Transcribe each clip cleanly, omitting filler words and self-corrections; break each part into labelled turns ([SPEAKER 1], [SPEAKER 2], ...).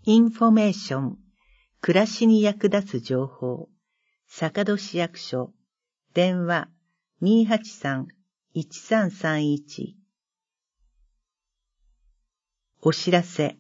[SPEAKER 1] インフォメーション、暮らしに役立つ情報、坂戸市役所、電話283-1331。お知らせ。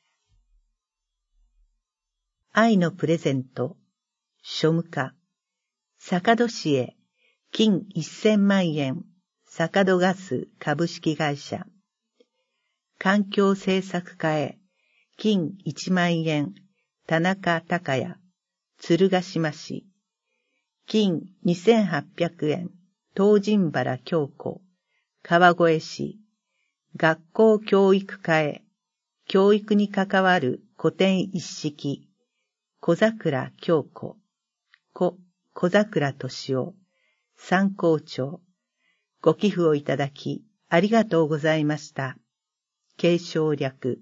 [SPEAKER 1] 愛のプレゼント、庶務課、坂戸市へ、金1000万円、坂戸ガス株式会社。環境政策課へ、金1万円、田中孝也、鶴ヶ島市。金2800円、東尋原京子、川越市。学校教育課へ、教育に関わる古典一式、小桜京子、小桜敏夫、参考長。ご寄付をいただき、ありがとうございました。継承略。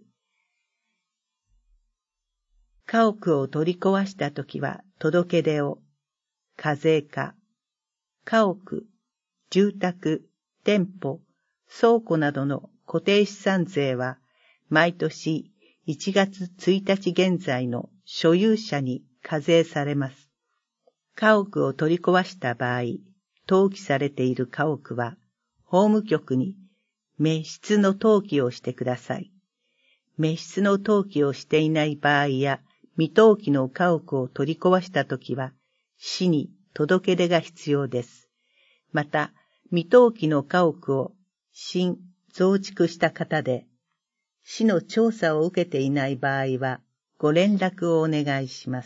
[SPEAKER 1] 家屋を取り壊したときは届け出を。課税課。家屋、住宅、店舗、倉庫などの固定資産税は、毎年1月1日現在の所有者に課税されます。家屋を取り壊した場合、登記されている家屋は、法務局に滅失の登記をしてください。滅失の登記をしていない場合や、未登記の家屋を取り壊したときは、市に届け出が必要です。また、未登記の家屋を新増築した方で、市の調査を受けていない場合は、ご連絡をお願いします。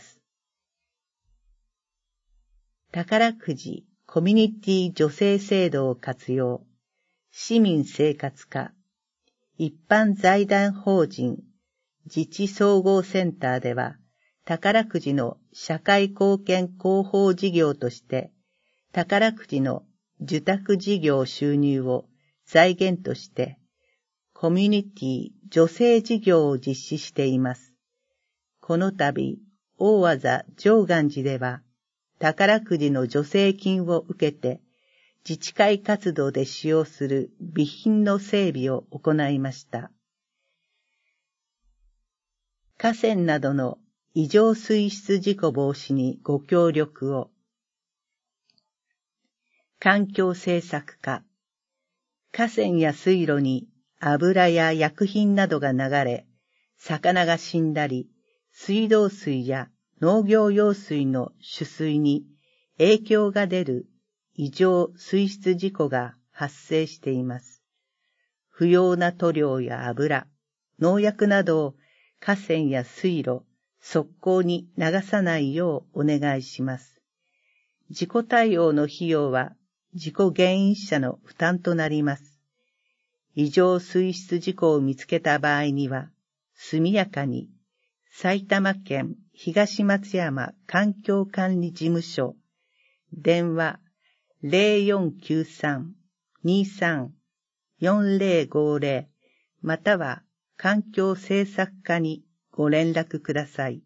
[SPEAKER 1] 宝くじコミュニティ助成制度を活用。市民生活課。一般財団法人自治総合センターでは、宝くじの社会貢献広報事業として、宝くじの受託事業収入を財源として、コミュニティ助成事業を実施しています。この度、大字上岸寺では、宝くじの助成金を受けて、自治会活動で使用する備品の整備を行いました。河川などの異常水質事故防止にご協力を。環境政策課。河川や水路に油や薬品などが流れ、魚が死んだり、水道水や農業用水の取水に影響が出る異常水質事故が発生しています。不要な塗料や油、農薬などを河川や水路、側溝に流さないようお願いします。事故対応の費用は事故原因者の負担となります。異常水質事故を見つけた場合には、速やかに埼玉県東松山環境管理事務所、電話0493-23-4050または環境政策課にご連絡ください。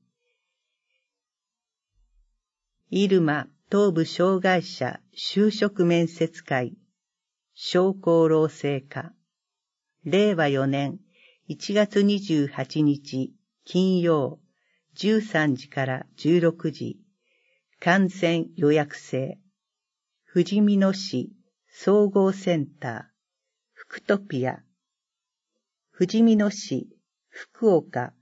[SPEAKER 1] 入間東部障害者就職面接会、商工労政課、令和4年1月28日金曜13時から16時、完全予約制、ふじみ野市総合センター、福トピア、ふじみ野市福岡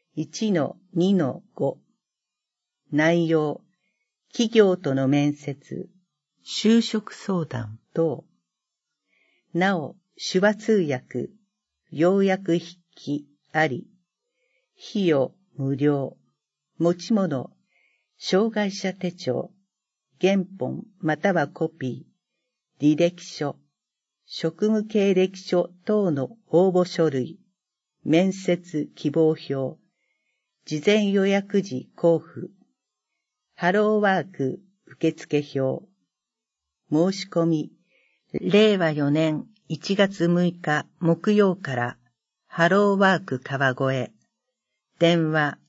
[SPEAKER 1] 1-2-5。内容、企業との面接、就職相談等。なお、手話通訳、要約筆記あり。費用無料。持ち物、障害者手帳、原本またはコピー、履歴書、職務経歴書等の応募書類、面接希望票、事前予約時交付、ハローワーク受付票、申し込み、令和4年1月6日木曜からハローワーク川越、電話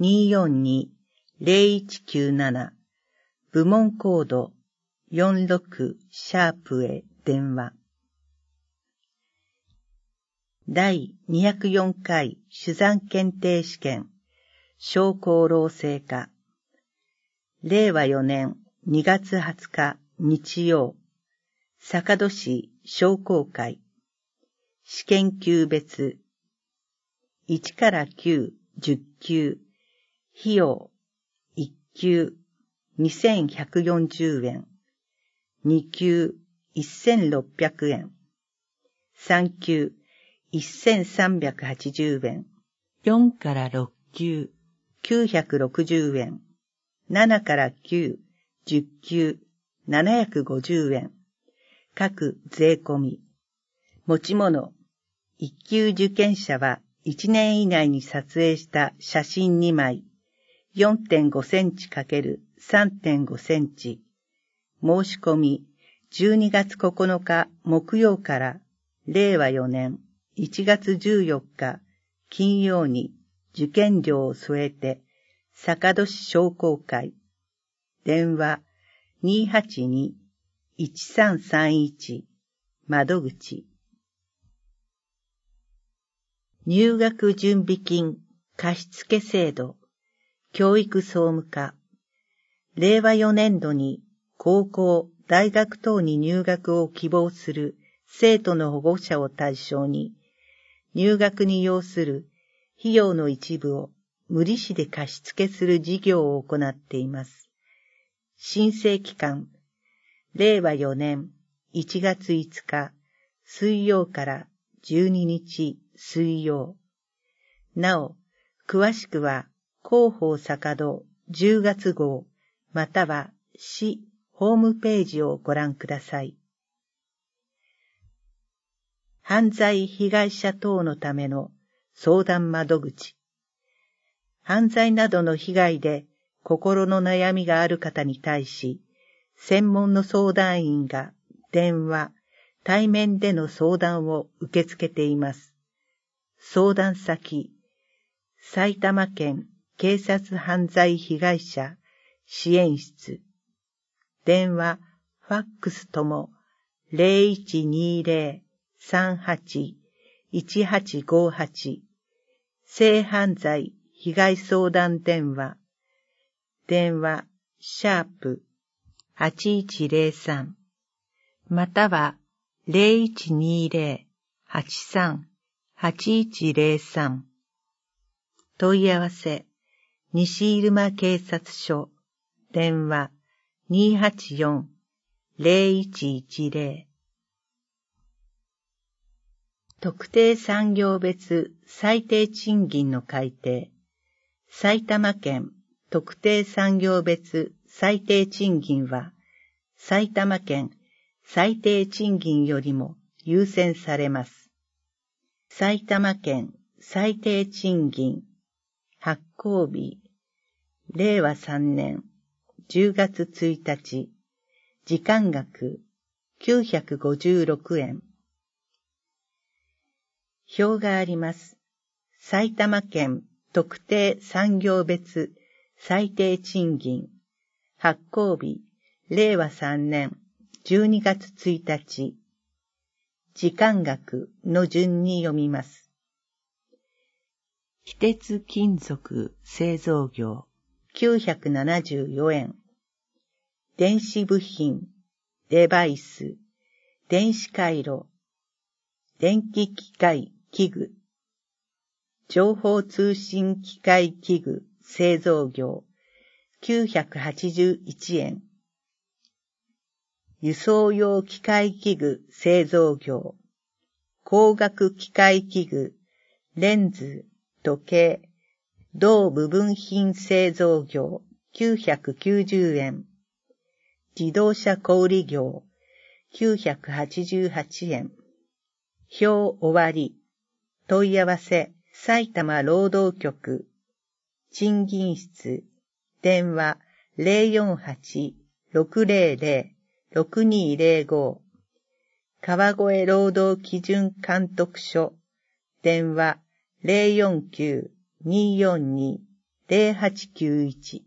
[SPEAKER 1] 242-0197、部門コード46#へ電話。第204回珠算検定試験商工労政課。令和4年2月20日日曜、坂戸市商工会。試験級別。1から9、10級。費用。1級、2140円。2級、1600円。3級、1380円。4から6級、960円。7から9、10級、750円。各税込み。持ち物。1級受験者は1年以内に撮影した写真2枚。4.5 センチ ×3.5 センチ。申し込み。12月9日木曜から令和4年1月14日金曜に受験料を添えて、坂戸市商工会。電話 282-1331 窓口。入学準備金貸付制度。教育総務課。令和4年度に高校、大学等に入学を希望する生徒の保護者を対象に、入学に要する費用の一部を無利子で貸付する事業を行っています。申請期間、令和4年1月5日水曜から12日水曜。なお、詳しくは広報坂戸10月号または市ホームページをご覧ください。犯罪被害者等のための相談窓口。犯罪などの被害で心の悩みがある方に対し、専門の相談員が電話、対面での相談を受け付けています。相談先、埼玉県警察犯罪被害者支援室。電話、ファックスとも 0120-38-1858 性犯罪被害相談電話。電話、#8103 または 0120-83-8103 問い合わせ、西入間警察署。電話284-0110。特定産業別最低賃金の改定。埼玉県特定産業別最低賃金は、埼玉県最低賃金よりも優先されます。埼玉県最低賃金発行日、令和3年10月1日、時間額956円。表があります。埼玉県特定産業別最低賃金発行日、令和3年12月1日、時間額の順に読みます。非鉄金属製造業974円。電子部品、デバイス、電子回路、電気機械器具、情報通信機械器具製造業981円。輸送用機械器具製造業、光学機械器具、レンズ、時計、同部分品製造業990円。自動車小売業988円。表終わり。問い合わせ埼玉労働局賃金室電話 048-600-6205 川越労働基準監督署電話 049-242-0891。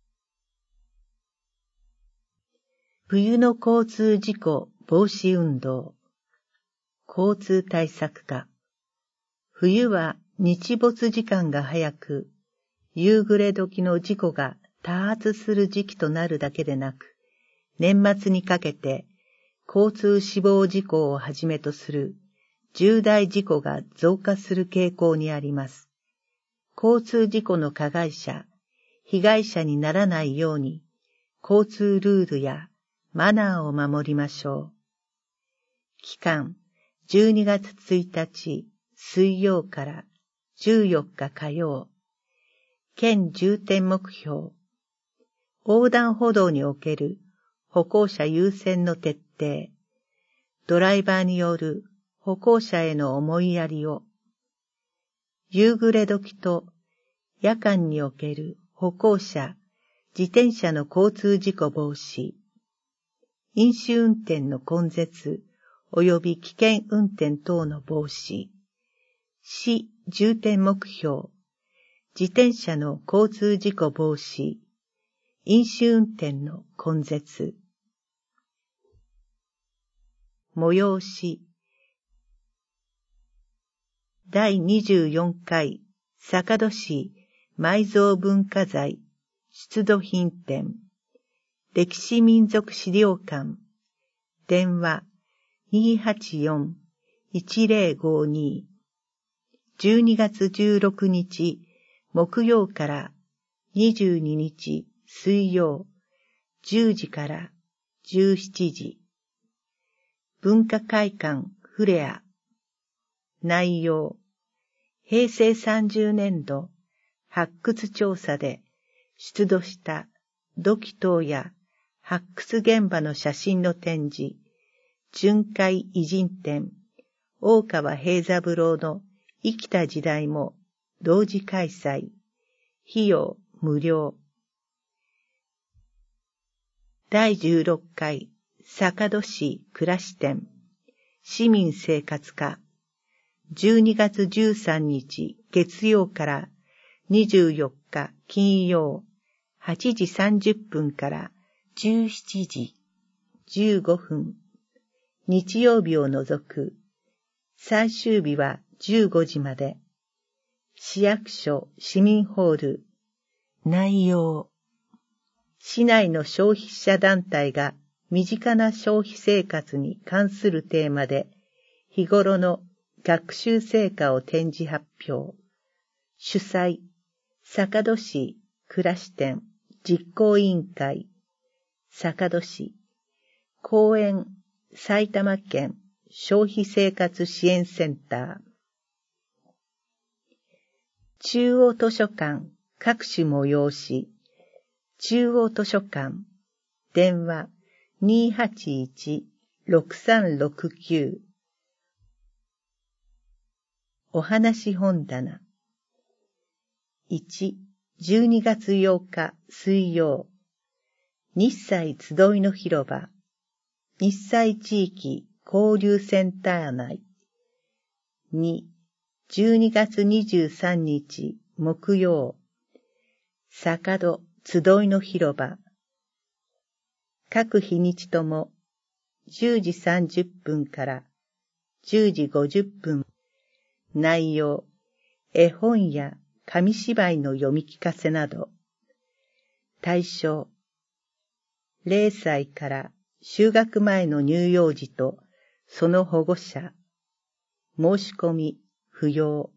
[SPEAKER 1] 冬の交通事故防止運動。交通対策課。冬は日没時間が早く、 夕暮れ時の事故が多発する時期となるだけでなく、年末にかけて交通死亡事故をはじめとする重大事故が増加する傾向にあります。交通事故の加害者、被害者にならないように、交通ルールやマナーを守りましょう。期間、12月1日水曜から14日火曜。県重点目標。横断歩道における歩行者優先の徹底。ドライバーによる歩行者への思いやりを。夕暮れ時と夜間における歩行者、自転車の交通事故防止。飲酒運転の根絶及び危険運転等の防止。市重点目標。自転車の交通事故防止。飲酒運転の根絶。催し。第24回坂戸市埋蔵文化財出土品展。歴史民族資料館。電話 284-1052。12月16日木曜から22日水曜10時から17時。文化会館フレア。内容。平成30年度発掘調査で出土した土器等や発掘現場の写真の展示、巡回偉人展、大川平三郎の生きた時代も同時開催。費用無料。第16回坂戸市暮らし展、市民生活課。12月13日月曜から24日金曜8時30分から17時15分。日曜日を除く。最終日は15時まで。市役所市民ホール。内容。市内の消費者団体が身近な消費生活に関するテーマで日頃の学習成果を展示発表。主催、坂戸市暮らし展実行委員会。坂戸市。公園、埼玉県消費生活支援センター。中央図書館各種催し。中央図書館。電話 281-6369。お話本棚。1、12月8日水曜。日祭集いの広場。日祭地域交流センター内。2、12月23日木曜。坂戸集いの広場。各日にちとも10時30分から10時50分。内容、絵本や紙芝居の読み聞かせなど。対象、0歳から就学前の乳幼児とその保護者。申し込み不要。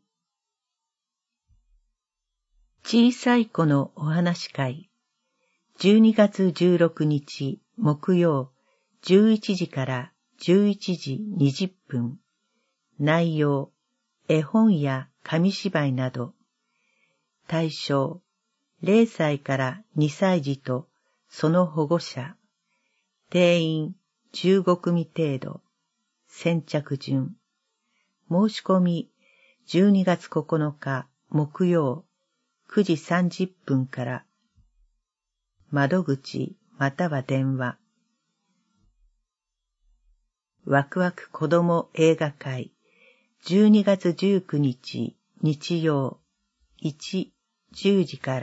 [SPEAKER 1] 小さい子のお話会。12月16日木曜11時から11時20分。内容、絵本や紙芝居など。対象、0歳から2歳児とその保護者。定員15組程度。先着順。申し込み12月9日木曜9時30分から。窓口または電話。ワクワク子ども映画会。12月19日日曜。1、10時から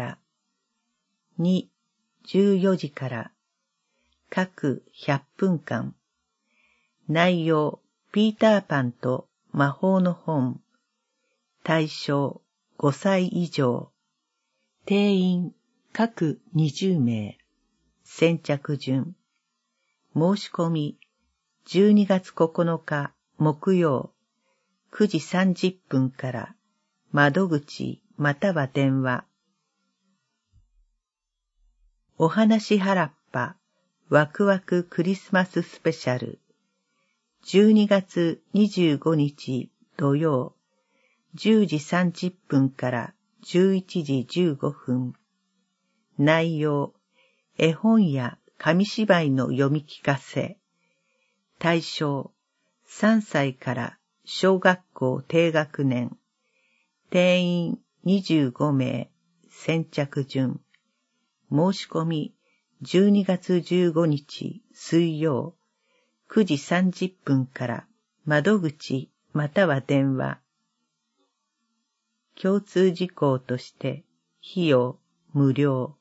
[SPEAKER 1] 。2、14時から。各100分間。内容、ピーターパンと魔法の本。対象、5歳以上。 定員各20名。先着順。申し込み12月9日木曜9時30分から窓口または電話。お話原っぱワクワククリスマススペシャル12月25日土曜10時30分から11時15分。内容、絵本や紙芝居の読み聞かせ。対象、3歳から小学校低学年。定員25名。先着順。申し込み12月15日水曜9時30分から窓口または電話。共通事項として費用無料。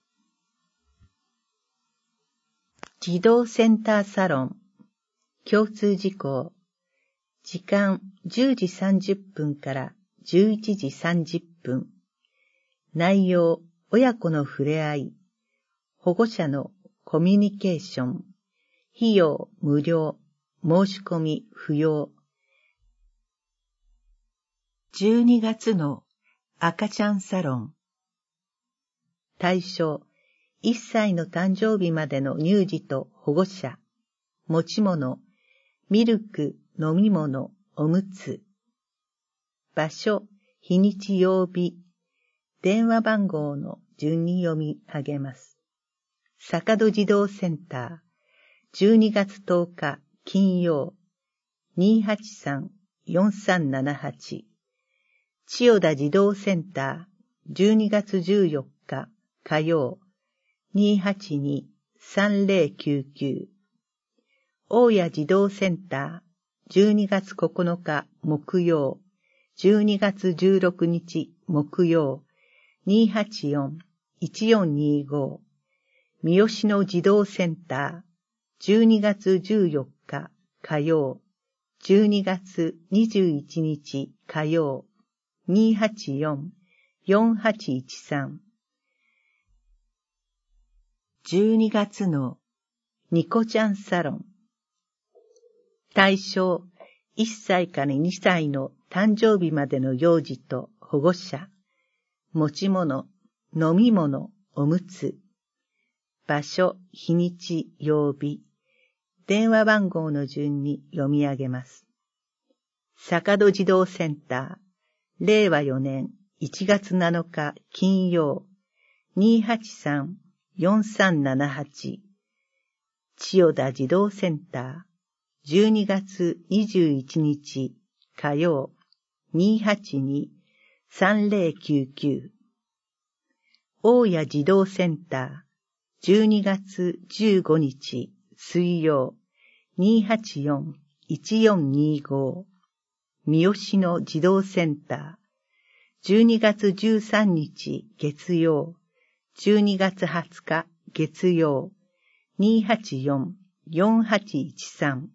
[SPEAKER 1] 児童センターサロン共通事項時間10時30分から11時30分。内容親子の触れ合い保護者のコミュニケーション。費用無料。申し込み不要。12月の赤ちゃんサロン。対象、1歳の誕生日までの乳児と保護者。持ち物、ミルク、飲み物、おむつ。場所、日にち曜日。電話番号の順に読み上げます。坂戸児童センター、12月10日金曜、283-4378。千代田児童センター、12月14日火曜、282-3099。大谷児童センター、12月9日木曜、12月16日木曜、284-1425。三好野児童センター、12月14日火曜、12月21日火曜、284-4813。12月のニコちゃんサロン。対象、1歳から2歳の誕生日までの幼児と保護者。持ち物、飲み物、おむつ。場所、日にち、曜日。電話番号の順に読み上げます。坂戸児童センター、令和4年1月7日金曜、283-4378。千代田児童センター、12月21日火曜、282-3099。大谷児童センター、12月15日水曜、284-1425。三好野児童センター、12月13日月曜、12月20日月曜、284-4813。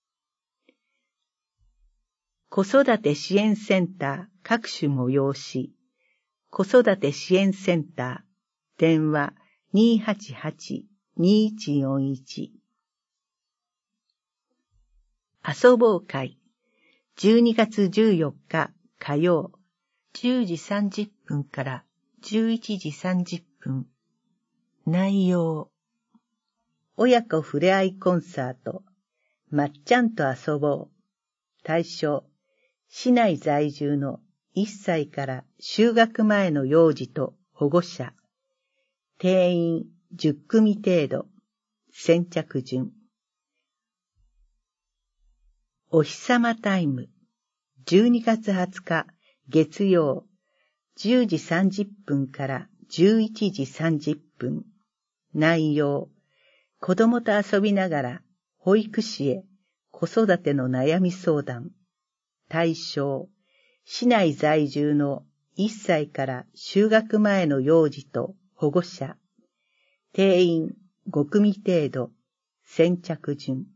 [SPEAKER 1] 子育て支援センター各種催し。子育て支援センター、電話288-2141。遊ぼう会、12月14日火曜、10時30分から11時30分。内容、親子ふれあいコンサート、まっちゃんと遊ぼう。対象、市内在住の1歳から就学前の幼児と保護者。定員10組程度。先着順。お日様タイム。12月20日月曜、10時30分から11時30分。内容、子供と遊びながら保育士へ子育ての悩み相談。対象、市内在住の1歳から就学前の幼児と保護者。定員5組程度。先着順。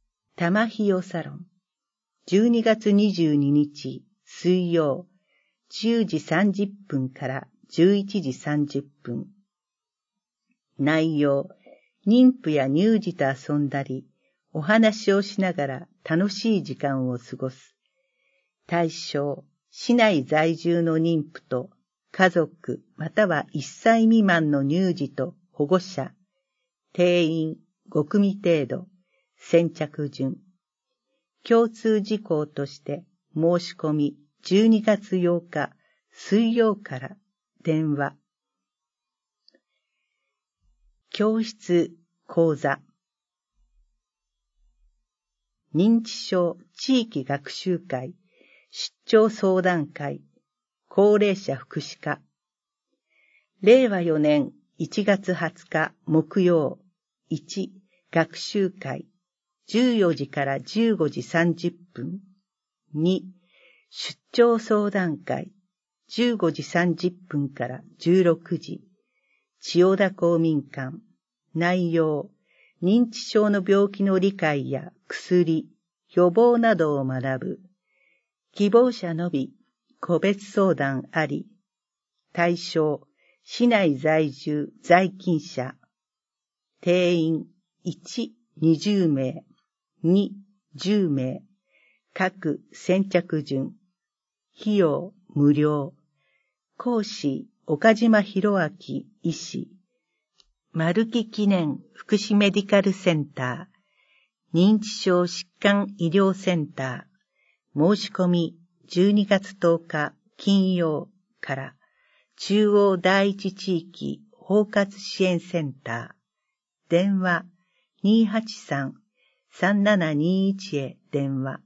[SPEAKER 1] 玉ひよサロン。12月22日水曜、 10時30分から11時30分。内容、妊婦や乳児と遊んだり、お話をしながら楽しい時間を過ごす。対象、市内在住の妊婦と家族または1歳未満の乳児と保護者、定員5組程度、先着順。共通事項として申し込み12月8日水曜から電話。教室講座。認知症地域学習会、出張相談会、高齢者福祉課。令和4年1月20日木曜。1、学習会、14時から15時30分。2、出張相談会、15時30分から16時。千代田公民館。内容、認知症の病気の理解や薬、予防などを学ぶ。希望者のみ、個別相談あり。対象、市内在住在勤者。定員、1、20名、2、10名。各先着順。費用、無料。講師、岡島博明医師。丸木記念福祉メディカルセンター、認知症疾患医療センター、申し込み12月10日金曜から中央第一地域包括支援センター、電話 283-3721 へ電話。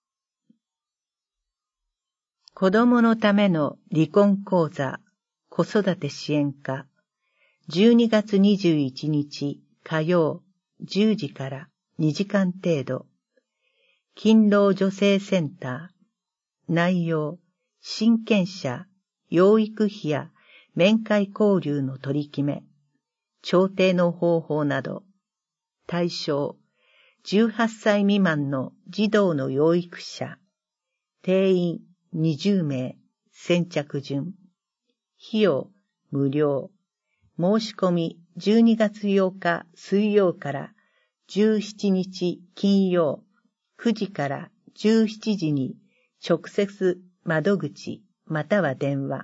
[SPEAKER 1] 子供のための離婚講座、子育て支援課、12月21日火曜10時から2時間程度。勤労女性センター。内容、親権者、養育費や面会交流の取り決め、調停の方法など。対象、18歳未満の児童の養育者。定員20名、先着順。費用、無料。申し込み12月8日水曜から17日金曜9時から17時に直接窓口または電話。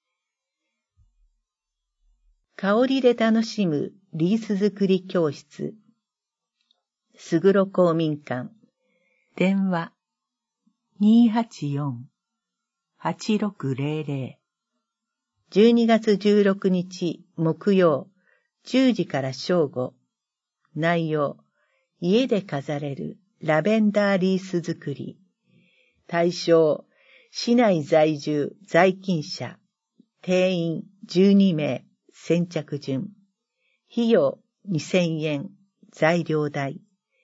[SPEAKER 1] 香りで楽しむリース作り教室。すぐろ公民館。電話 284-8600。12月16日木曜10時から正午。内容、家で飾れるラベンダーリース作り。対象、市内在住在勤者。定員12名、先着順。費用2000円、材料代。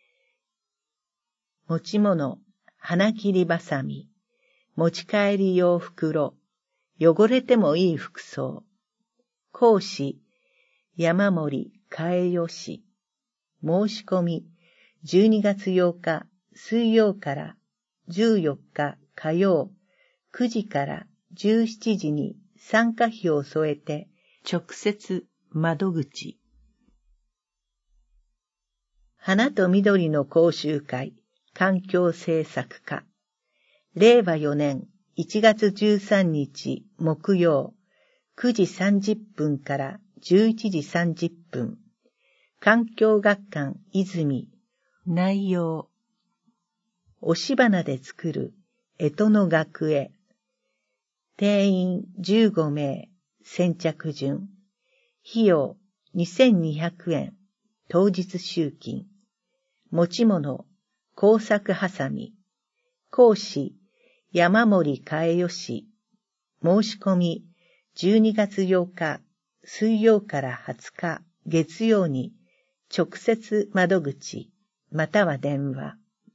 [SPEAKER 1] 持ち物、花切りばさみ。持ち帰り用袋。汚れてもいい服装。講師、山森嘉代氏。申し込み、12月8日水曜から14日火曜9時から17時に参加費を添えて直接窓口。花と緑の講習会環境政策課。令和4年1月13日木曜9時30分から11時30分。環境学館泉。内容。押し花で作る干支の額絵。定員15名。先着順。費用2200円。当日集金。持ち物。工作はさみ。講師。山森嘉代氏。申し込み12月8日水曜から20日月曜に直接窓口または電話。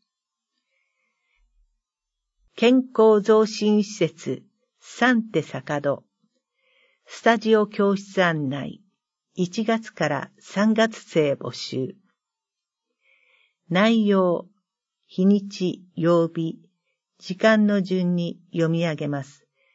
[SPEAKER 1] 健康増進施設サンテ坂戸。スタジオ教室案内1月から3月生募集。内容、日にち、曜日、時間の順に読み上げます。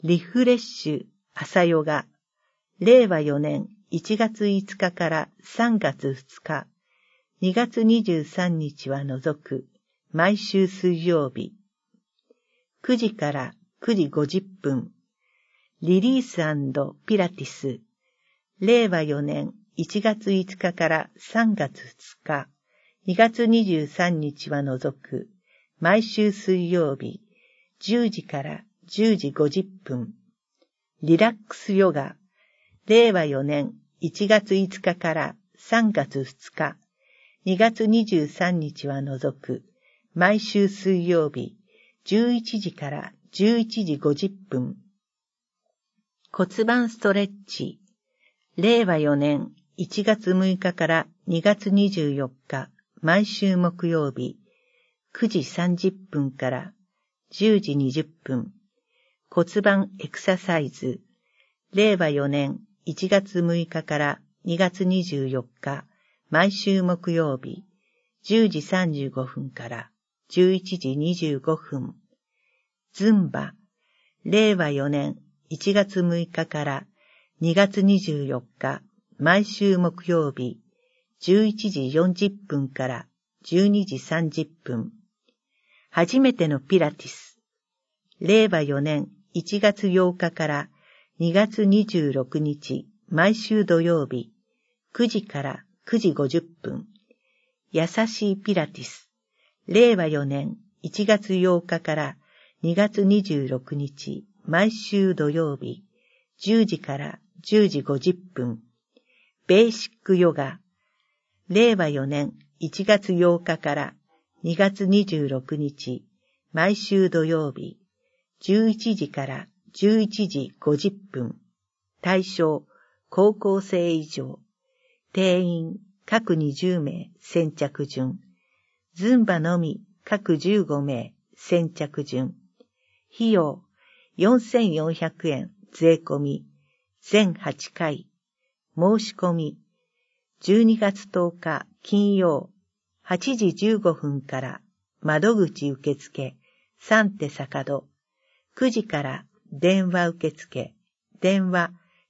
[SPEAKER 1] リフレッシュ朝ヨガ、令和4年1月5日から3月2日、2月23日は除く、毎週水曜日、9時から9時50分、リリース&ピラティス、令和4年1月5日から3月2日、2月23日は除く、毎週水曜日、10時から10時50分、リラックスヨガ、令和4年1月5日から3月2日、2月23日は除く、毎週水曜日、11時から11時50分、骨盤ストレッチ、令和4年1月6日から2月24日、毎週木曜日、9時30分から10時20分、骨盤エクササイズ、令和4年1月6日から2月24日、毎週木曜日、10時35分から11時25分、ズンバ、令和4年1月6日から2月24日、毎週木曜日、11時40分から12時30分。初めてのピラティス。令和4年1月8日から2月26日、毎週土曜日、9時から9時50分。優しいピラティス。令和4年1月8日から2月26日、毎週土曜日、10時から10時50分。ベーシックヨガ。令和4年1月8日から2月26日、毎週土曜日、11時から11時50分。対象、高校生以上。定員、各20名、先着順。ズンバのみ、各15名、先着順。費用、4400円、税込み、全8回。申し込み、12月10日金曜、8時15分から窓口受付、3手坂戸、9時から電話受付、電話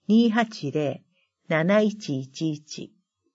[SPEAKER 1] 280-7111。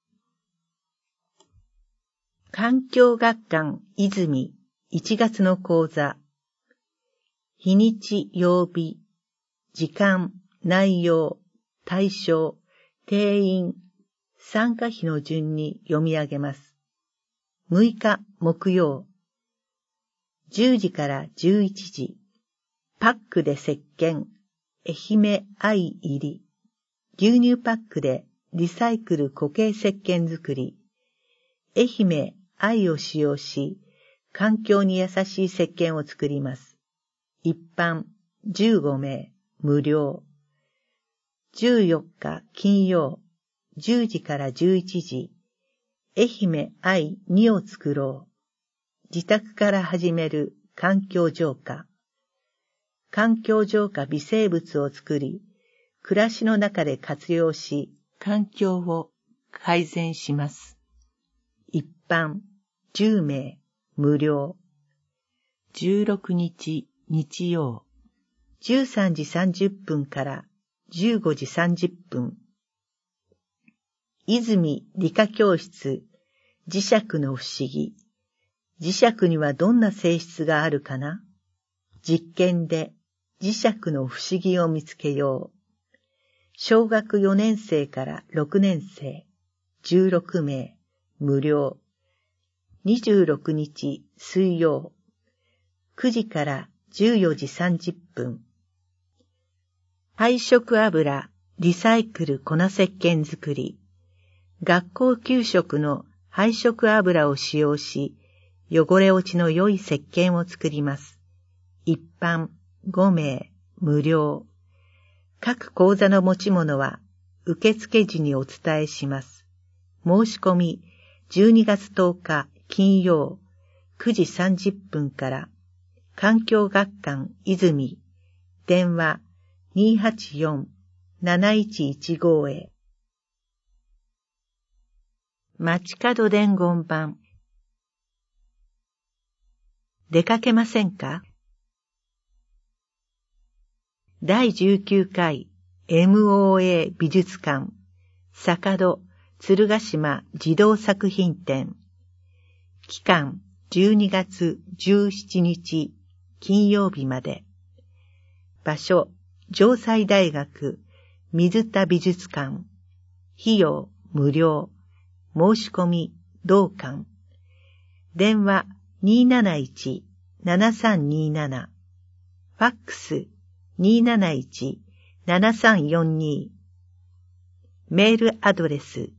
[SPEAKER 1] 環境学館泉1月の講座。日にち曜日、時間、内容、対象、定員、参加費の順に読み上げます。6日木曜、10時から11時、パックで石鹸、愛媛愛入り、牛乳パックでリサイクル固形石鹸作り、愛媛愛を使用し、環境に優しい石鹸を作ります。一般15名、無料。14日金曜、10時から11時、愛媛愛2を作ろう。自宅から始める環境浄化。環境浄化微生物を作り、暮らしの中で活用し、環境を改善します。一般10名、無料。16日日曜、13時30分から15時30分。泉理科教室、磁石の不思議。磁石にはどんな性質があるかな？実験で磁石の不思議を見つけよう。小学4年生から6年生、16名、無料。26日水曜、9時から14時30分。配色油、リサイクル粉石鹸作り。学校給食の配色油を使用し、汚れ落ちの良い石鹸を作ります。一般5名、無料。各講座の持ち物は受付時にお伝えします。申し込み12月10日金曜9時30分から環境学館泉電話 284-7115 へ。街角伝言板。出かけませんか？ 第19回 MOA 美術館坂戸鶴ヶ島児童作品展。期間12月17日金曜日まで。場所城西大学水田美術館。費用無料。申し込み同館。電話271-7327。ファックス271-7342。メールアドレス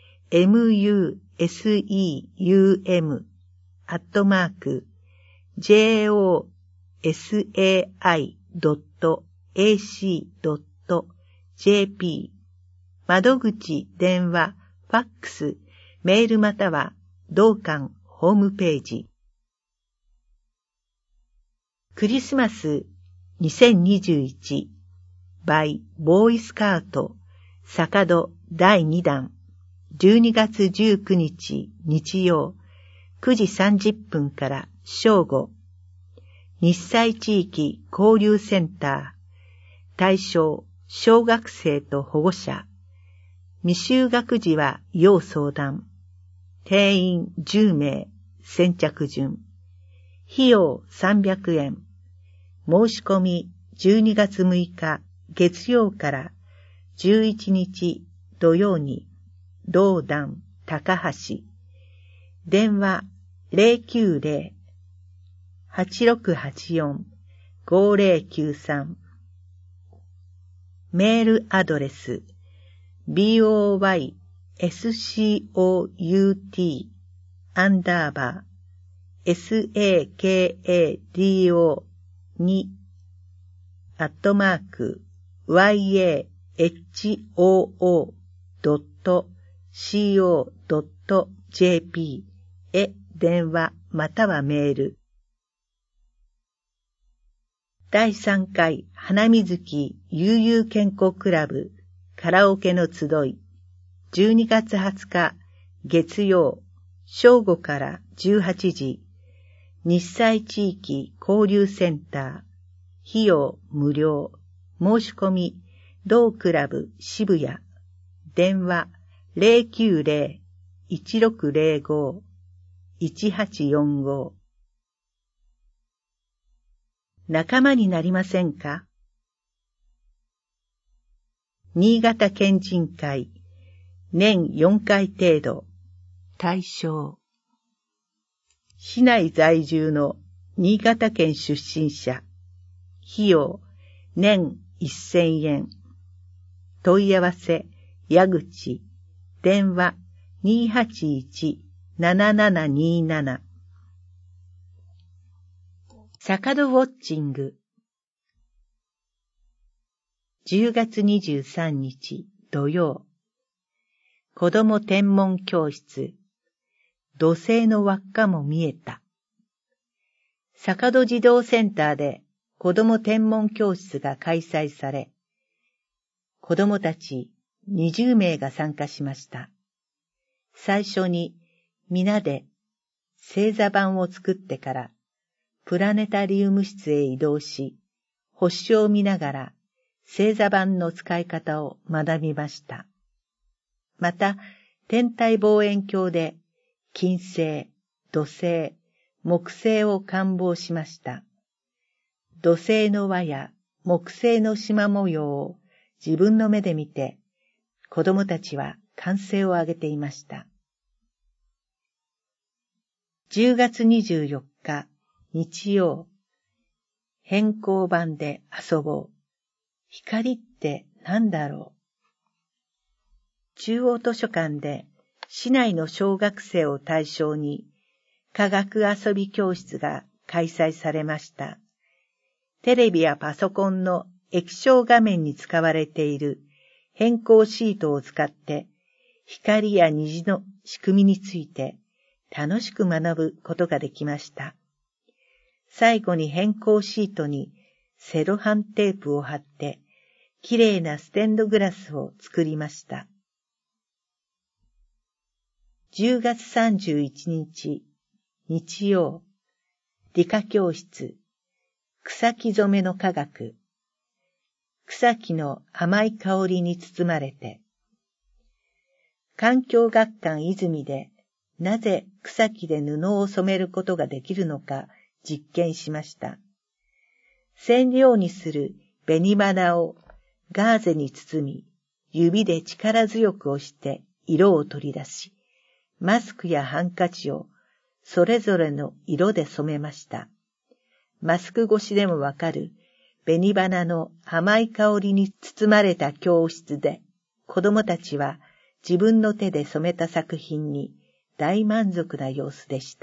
[SPEAKER 1] museum@josai.ac.jp。 窓口、電話、ファックス、メールまたは同館ホームページ。クリスマス2021 by ボーイスカウト坂戸第2弾12月19日日曜9時30分から正午。日西地域交流センター。対象小学生と保護者。未就学児は要相談。定員10名。先着順。費用300円。申し込み12月6日月曜から11日土曜に同団高橋。電話 090-8684-5093。メールアドレス boysakado2@yahoo.co.jp へ電話またはメール。第3回花水木悠々健康クラブカラオケの集い12月20日月曜正午から18時。日西地域交流センター。費用無料。申し込み同クラブ渋谷。電話 090-1605-1845。仲間になりませんか？新潟県人会年4回程度。対象市内在住の新潟県出身者。費用年1000円。問い合わせ矢口。電話 281-7727。坂戸ウォッチング10月23日土曜。子ども天文教室。土星の輪っかも見えた。坂戸児童センターで子ども天文教室が開催され、子どもたち20名が参加しました。最初に皆で星座盤を作ってからプラネタリウム室へ移動し、星を見ながら星座盤の使い方を学びました。また、天体望遠鏡で金星、土星、木星を観望しました。土星の輪や木星の縞模様を自分の目で見て、子供たちは歓声を上げていました。10月24日、日曜。偏光板で遊ぼう。光って何だろう。中央図書館で市内の小学生を対象に科学遊び教室が開催されました。テレビやパソコンの液晶画面に使われている偏光シートを使って光や虹の仕組みについて楽しく学ぶことができました。最後に偏光シートにセロハンテープを貼ってきれいなステンドグラスを作りました。10月31日、日曜。理科教室、草木染めの科学。 草木の甘い香りに包まれて。環境学館泉でなぜ草木で布を染めることができるのか実験しました。染料にする紅花をガーゼに包み、指で力強く押して色を取り出し、マスクやハンカチをそれぞれの色で染めました。マスク越しでもわかる紅花の甘い香りに包まれた教室で、子供たちは自分の手で染めた作品に大満足な様子でした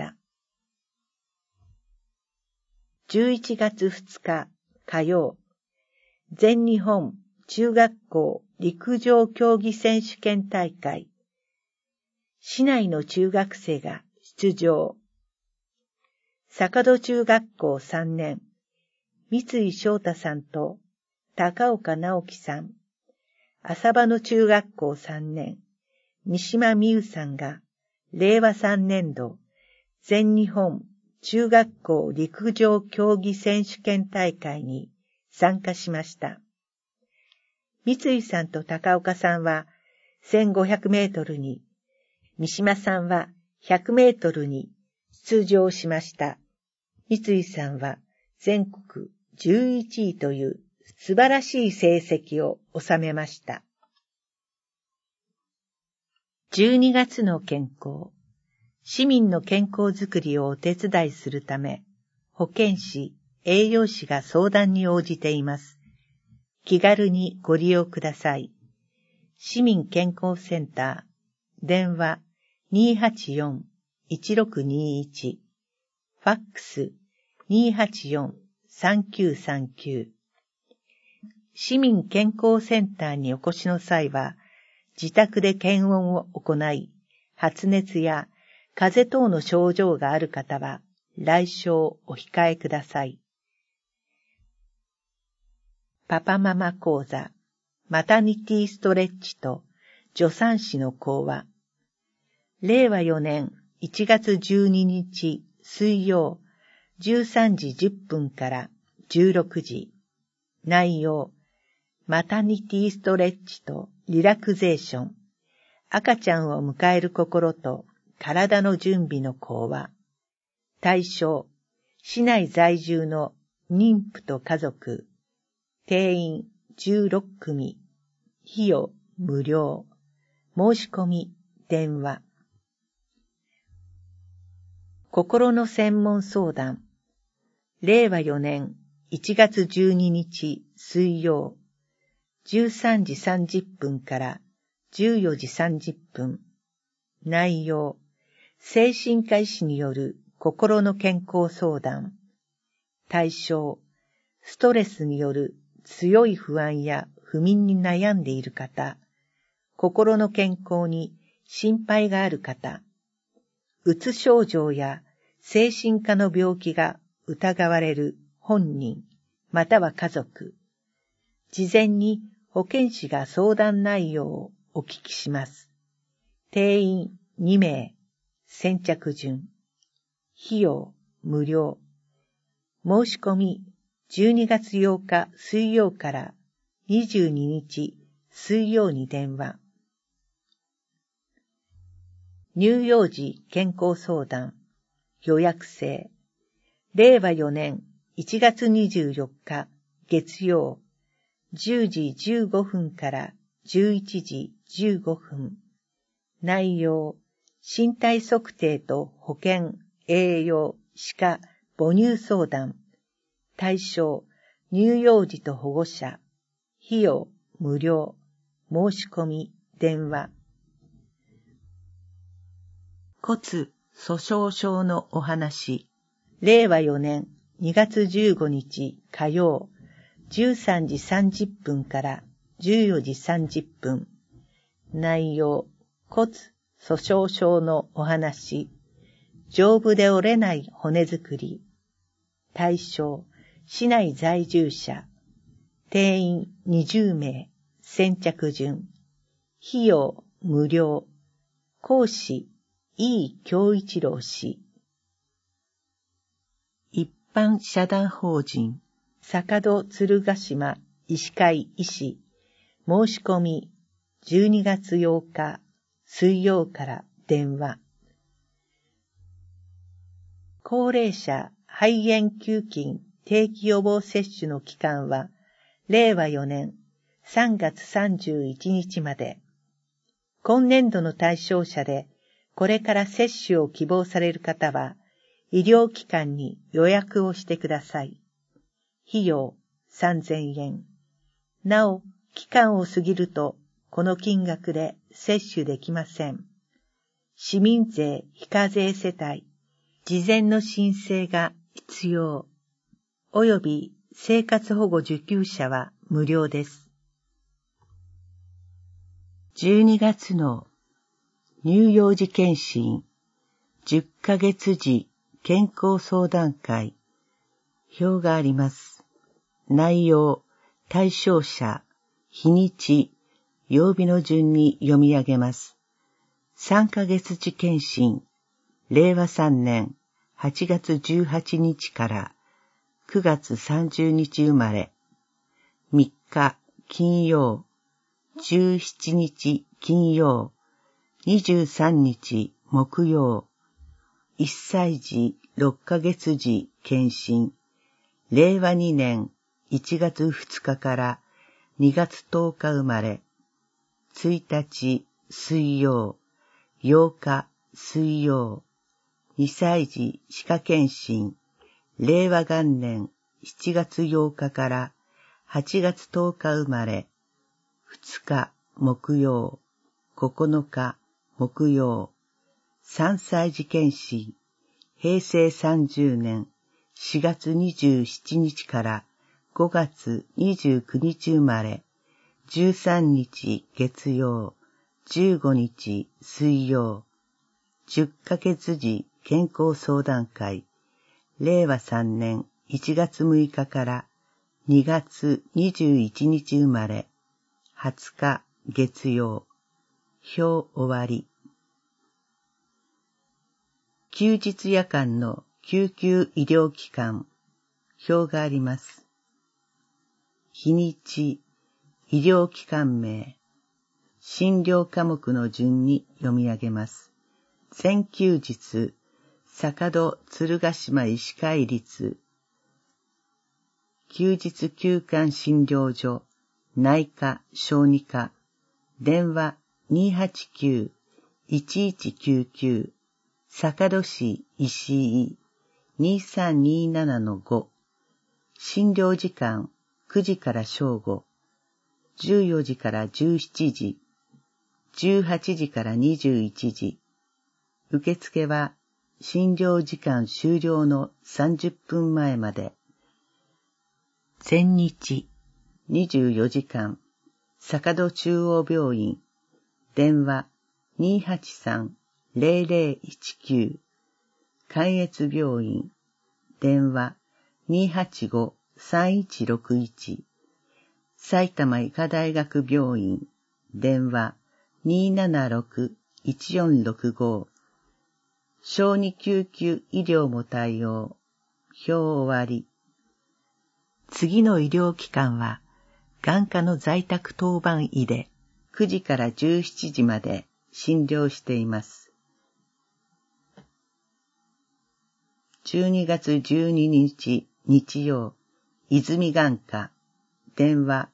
[SPEAKER 1] 。11月2日火曜、全日本中学校陸上競技選手権大会。市内の中学生が出場。坂戸中学校3年、三井翔太さんと高岡直樹さん、浅場の中学校3年、三島美優さんが令和3年度全日本中学校陸上競技選手権大会に参加しました。三井さんと高岡さんは1500メートルに、三島さんは100メートルに出場しました。三井さんは全国11位という素晴らしい成績を収めました。12月の健康。市民の健康づくりをお手伝いするため、保健師、栄養士が相談に応じています。気軽にご利用ください。市民健康センター、電話 284-1621、ファックス 284-3939。市民健康センターにお越しの際は、自宅で検温を行い、発熱や風邪等の症状がある方は、来所お控えください。パパママ講座、マタニティストレッチと助産師の講話。令和4年1月12日水曜13時10分から16時。内容、マタニティストレッチとリラクゼーション。赤ちゃんを迎える心と体の準備の講話。対象、市内在住の妊婦と家族。定員16組。費用無料。申し込み電話。心の専門相談。令和4年1月12日水曜13時30分から14時30分。内容、精神科医師による心の健康相談。対象、ストレスによる強い不安や不眠に悩んでいる方、心の健康に心配がある方、うつ症状や精神科の病気が疑われる本人、または家族、事前に保健師が相談内容をお聞きします。定員2名、先着順。費用無料。申し込み12月8日水曜から22日水曜に電話。乳幼児健康相談予約制。令和4年1月24日月曜10時15分から11時15分。内容、身体測定と保健、栄養、歯科、母乳相談。対象、乳幼児と保護者。費用、無料。申し込み、電話。骨粗鬆症のお話。令和4年2月15日火曜13時30分から14時30分。内容、骨粗鬆症のお話。丈夫で折れない骨作り。対象、市内在住者。定員20名。先着順。費用無料。講師、井京一郎氏。一般社団法人、坂戸鶴ヶ島医師会医師、申し込み12月8日水曜から電話。高齢者肺炎球菌定期予防接種の期間は、令和4年3月31日まで。今年度の対象者で、これから接種を希望される方は、医療機関に予約をしてください。費用3000円。なお、期間を過ぎると、この金額で接種できません。市民税非課税世帯、事前の申請が必要、および生活保護受給者は無料です。12月の乳幼児健診、10ヶ月時健康相談会、表があります。内容、対象者、日にち、曜日の順に読み上げます。3ヶ月時健診、令和3年8月18日から9月30日生まれ、3日金曜、17日金曜、23日木曜、1歳児6ヶ月時健診、令和2年1月2日から2月10日生まれ、1日水曜、8日水曜、2歳児歯科健診、令和元年7月8日から8月10日生まれ、2日木曜、9日木曜、3歳児健診、平成30年4月27日から5月29日生まれ、13日月曜、15日水曜、10ヶ月時健康相談会、令和3年1月6日から2月21日生まれ、20日月曜、表終わり。休日夜間の救急医療機関、表があります。日にち、医療機関名、診療科目の順に読み上げます。全休日、坂戸鶴ヶ島医師会立、休日休館診療所、内科小児科、電話289-1199、坂戸市石井 2327-5、診療時間9時から正午、14時から17時、18時から21時。受付は診療時間終了の30分前まで。全日24時間、坂戸中央病院、電話283-0019、関越病院、電話285-3161、埼玉医科大学病院、電話276-1465、小児救急医療も対応、表終わり。次の医療機関は、眼科の在宅当番医で9時から17時まで診療しています。12月12日日曜、泉眼科、電話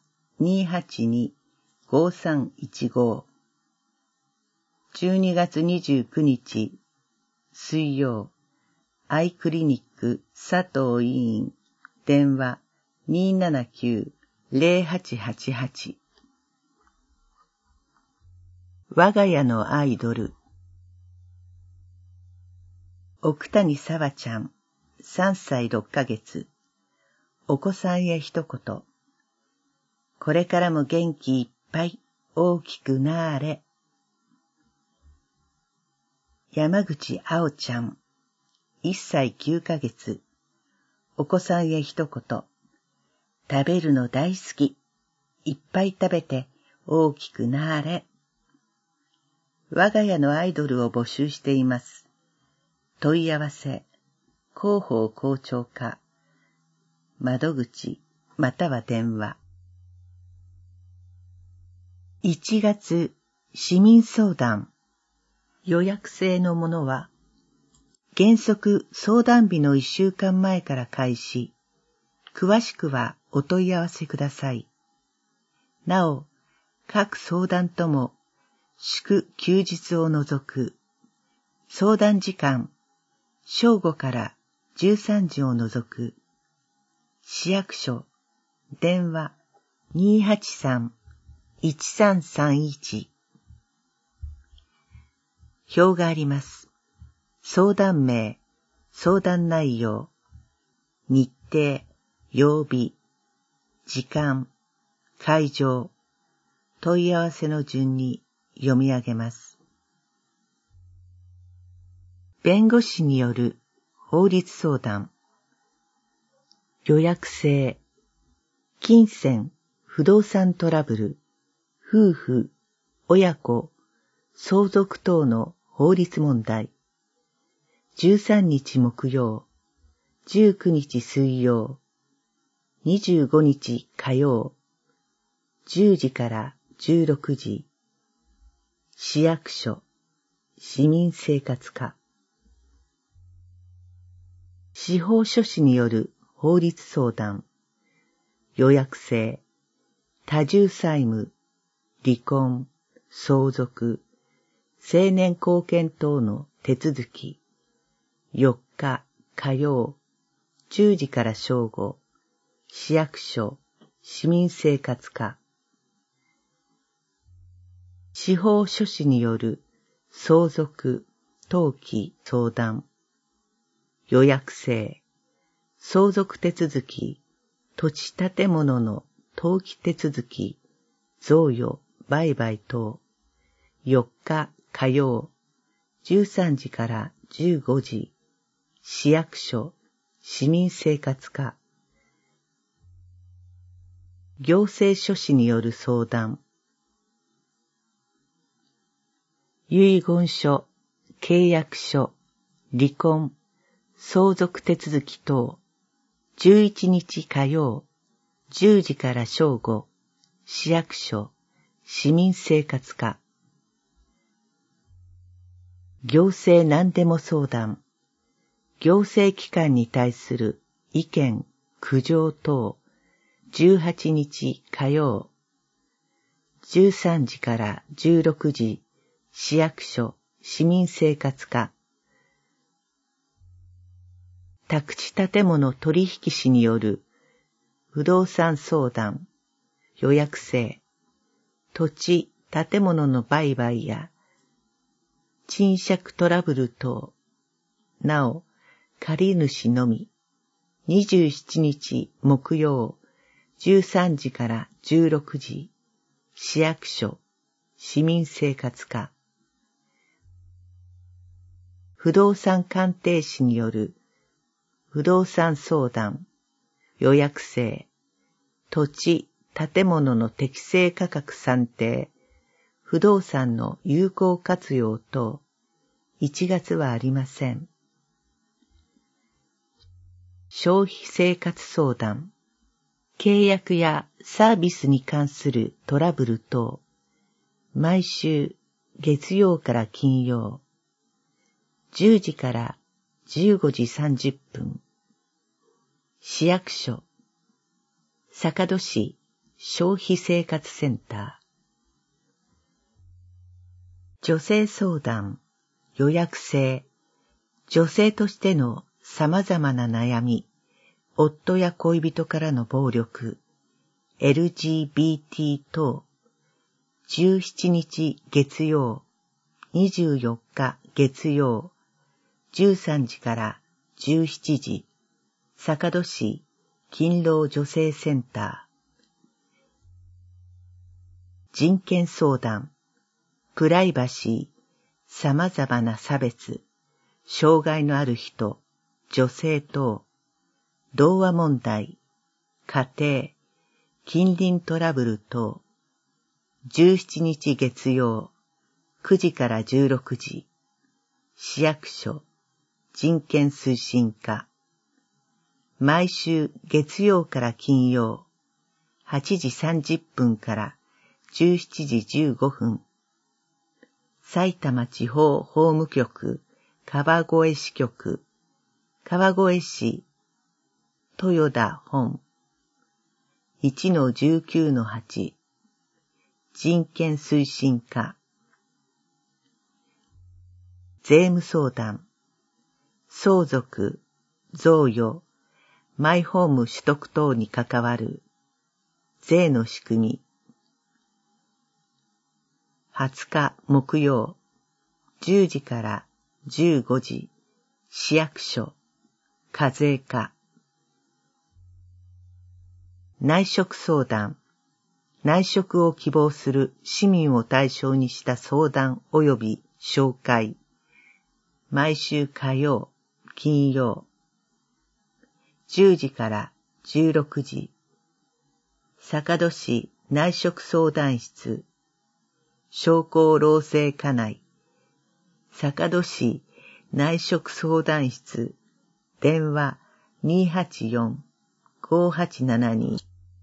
[SPEAKER 1] 282-5315。12月29日水曜、アイクリニック佐藤医院、電話279-0888。我が家のアイドル、奥谷沙和ちゃん、3歳6ヶ月。お子さんへ一言。これからも元気いっぱい大きくなーれ。山口青ちゃん、1歳9ヶ月。お子さんへ一言。食べるの大好き。いっぱい食べて大きくなーれ。我が家のアイドルを募集しています。問い合わせ、広報校長課、窓口または電話。 1月市民相談。予約制のものは、原則相談日の1週間前から開始。詳しくはお問い合わせください。なお、各相談とも、祝休日を除く、相談時間、正午から13時を除く、市役所、電話、283-1331。表があります。相談名、相談内容、日程、曜日、時間、会場、問い合わせの順に読み上げます。弁護士による法律相談。予約制、金銭、不動産トラブル、夫婦、親子、相続等の法律問題。13日木曜、19日水曜、25日火曜、10時から16時。市役所、市民生活課。司法書士による法律相談。予約制、多重債務、離婚、相続、成年後見等の手続き。4日火曜、10時から正午。市役所、市民生活課。司法書士による相続、登記、相談。予約制、相続手続き、土地建物の登記手続き、贈与、売買等。4日火曜、13時から15時。市役所、市民生活課。行政書士による相談。遺言書、契約書、離婚、相続手続き等。11日火曜、10時から正午。市役所、市民生活課。行政何でも相談。行政機関に対する意見、苦情等。18日火曜、13時から16時。市役所、市民生活課。宅地建物取引士による不動産相談。予約制、土地、建物の売買や賃借トラブル等。なお、借主のみ。27日木曜、13時から16時。市役所、市民生活課。不動産鑑定士による不動産相談。予約制、土地、建物の適正価格算定、不動産の有効活用等。1月はありません。消費生活相談。契約やサービスに関するトラブル等。毎週月曜から金曜。10時から15時30分。市役所、坂戸市消費生活センター。女性相談、予約制、女性としての様々な悩み、夫や恋人からの暴力、LGBT 等。17日月曜、24日月曜、13時から17時。坂戸市勤労女性センター。人権相談、プライバシー、様々な差別、障害のある人、女性等。童話問題、家庭、近隣トラブル等。17日月曜、9時から16時。市役所、人権推進課。毎週月曜から金曜、8時30分から 17時15分。埼玉地方法務局川越支局川越市豊田本 1-19-8 人権推進課税務相談相続贈与マイホーム取得等に関わる税の仕組み20日木曜10時から15時市役所課税課内職相談内職を希望する市民を対象にした相談及び紹介毎週火曜金曜10時から16時坂戸市内職相談室商工労政課内坂戸市内職相談室電話 284-5872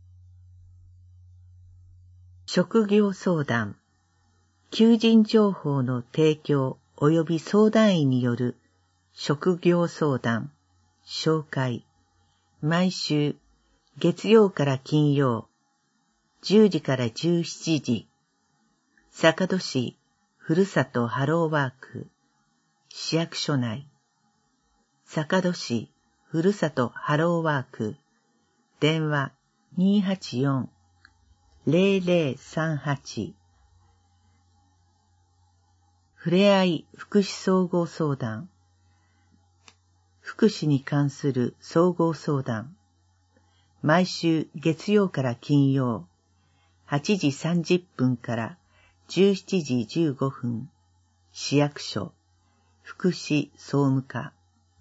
[SPEAKER 1] 職業相談求人情報の提供及び相談員による職業相談紹介毎週月曜から金曜10時から17時坂戸市ふるさとハローワーク市役所内坂戸市ふるさとハローワーク電話 284-0038 ふれあい福祉総合相談福祉に関する総合相談毎週月曜から金曜8時30分から17時15分市役所福祉総務課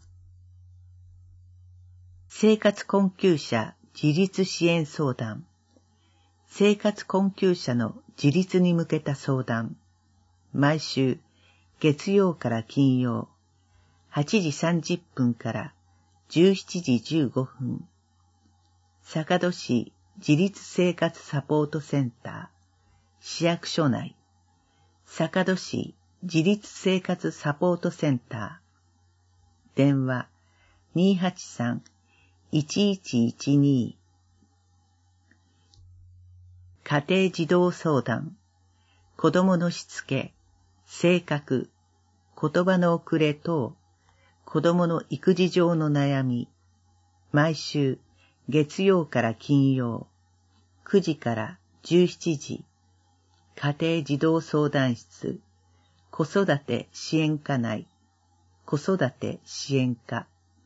[SPEAKER 1] 生活困窮者自立支援相談生活困窮者の自立に向けた相談毎週月曜から金曜8時30分から17時15分坂戸市自立生活サポートセンター市役所内坂戸市自立生活サポートセンター電話 283-1112 家庭児童相談子供のしつけ性格言葉の遅れ等子供の育児上の悩み毎週月曜から金曜9時から17時家庭児童相談室子育て支援課内子育て支援課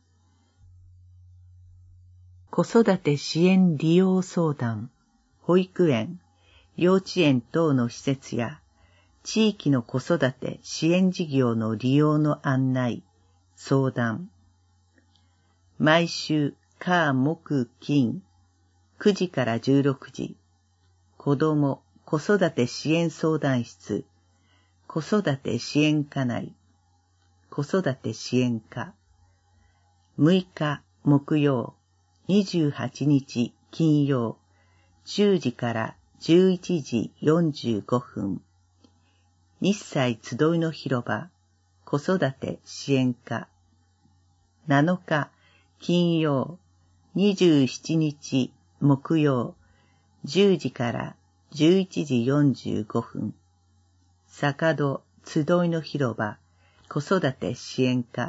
[SPEAKER 1] 子育て支援利用相談保育園幼稚園等の施設や地域の子育て支援事業の利用の案内相談毎週火木金9時から16時子ども子育て支援相談室子育て支援課内子育て支援課6日木曜28日金曜10時から11時45分日祭集いの広場子育て支援課7日金曜27日木曜10時から11時45分坂戸集いの広場子育て支援課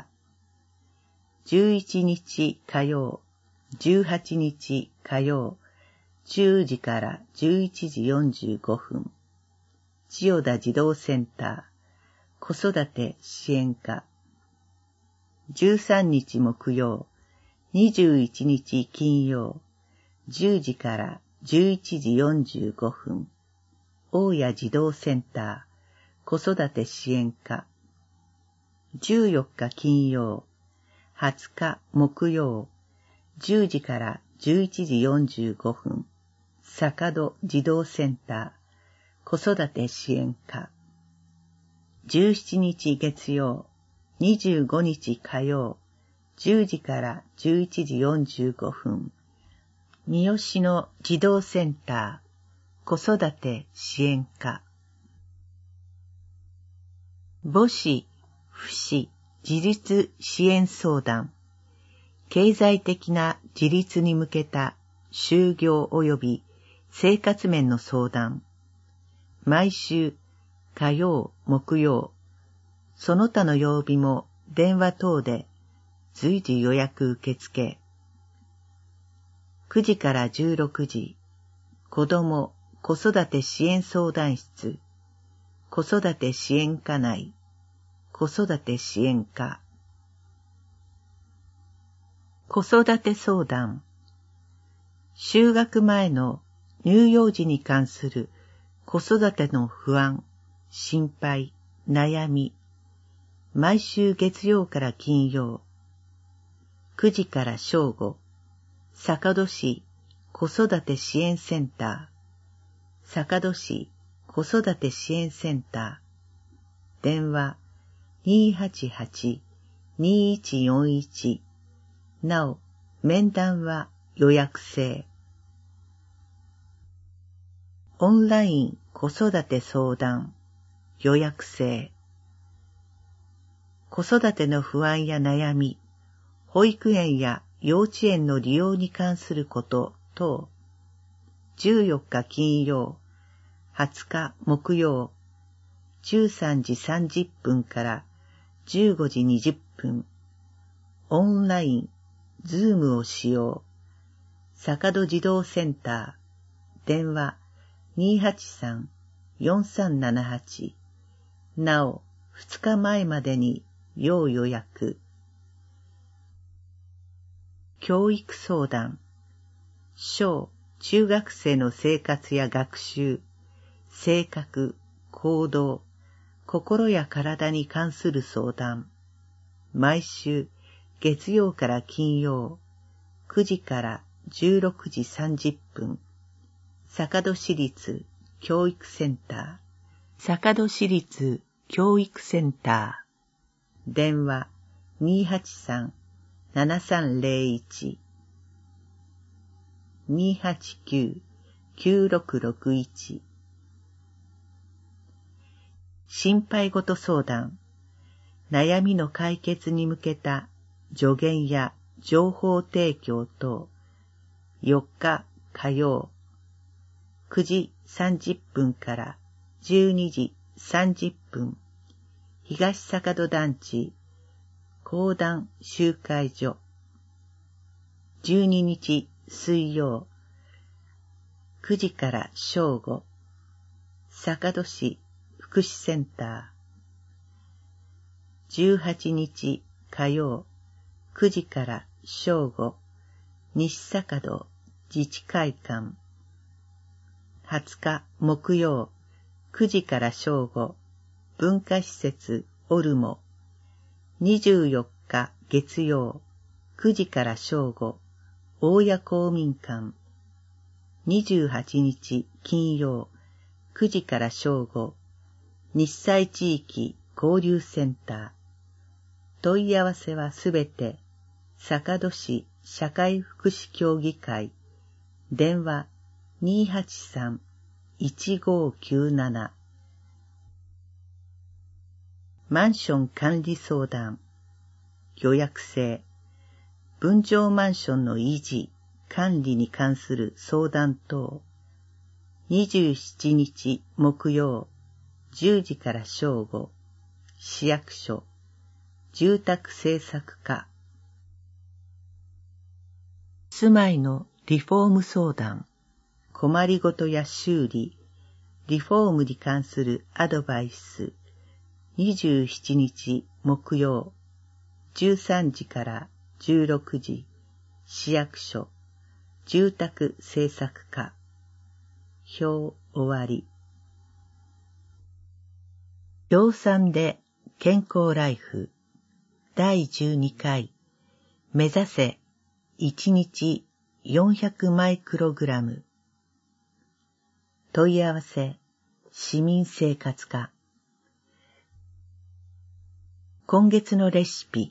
[SPEAKER 1] 11日火曜18日火曜10時から11時45分千代田児童センター子育て支援課13日木曜21日金曜10時から11時45分大谷児童センター子育て支援課14日金曜20日木曜10時から11時45分坂戸児童センター子育て支援課17日月曜25日火曜10時から11時45分三好の児童センター子育て支援課。母子、父子、自立支援相談。経済的な自立に向けた就業及び生活面の相談。毎週火曜、木曜、その他の曜日も電話等で随時予約受付。9時から16時、子ども・子育て支援相談室、子育て支援課内、子育て支援課。子育て相談。就学前の乳幼児に関する子育ての不安、心配、悩み。毎週月曜から金曜。9時から正午。坂戸市子育て支援センター。坂戸市子育て支援センター。電話 288-2141。なお、面談は予約制。オンライン子育て相談、予約制。子育ての不安や悩み、保育園や幼稚園の利用に関すること等、14日金曜、20日木曜、13時30分から15時20分、オンライン、ズームを使用。坂戸児童センター、電話283-4378。なお、2日前までに要予約。教育相談。小・中学生の生活や学習、性格、行動、心や体に関する相談。毎週月曜から金曜、9時から16時30分。坂戸市立教育センター。坂戸市立教育センター。電話283-7301。289-9661。心配事相談。悩みの解決に向けた助言や情報提供等。4日火曜、9時30分から12時30分。東坂戸団地講談集会所。12日水曜、9時から正午。坂戸市福祉センター。18日火曜、9時から正午。西坂戸自治会館。20日木曜、9時から正午。文化施設オルモ。24日月曜、9時から正午。大谷公民館。28日金曜、9時から正午。日西地域交流センター。問い合わせはすべて、坂戸市社会福祉協議会。電話283-1597。マンション管理相談。予約制。分譲マンションの維持、管理に関する相談等。27日木曜、10時から正午。市役所、住宅政策課。住まいのリフォーム相談。困りごとや修理、リフォームに関するアドバイス。27日木曜、13時から16時。市役所、住宅政策課。表終わり。養蚕で健康ライフ第12回目指せ1日400マイクログラム。問い合わせ市民生活課。今月のレシピ。